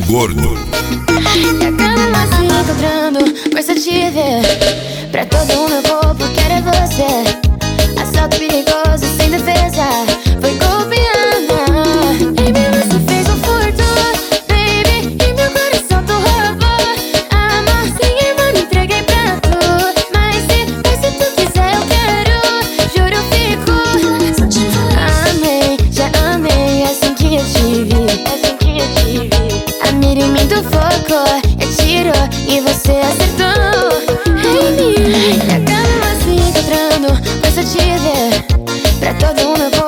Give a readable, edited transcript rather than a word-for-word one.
gordo. E acabamos se encontrando, força de ver. Pra todo o meu corpo quero é você. Assalto perigoso sem defesa, foi golpeada. Em mim você fez um furto, baby, e meu coração tu roubou. Amor sem irmão, me entreguei pra tu. Mas se tu quiser eu quero, juro eu fico. Amei, já amei, é assim que eu te vi, é assim que eu te vi. A mira em mim tu focou, eu tiro e você acertou em mim. E acabamos se encontrando, força de ver. Pra todo o meu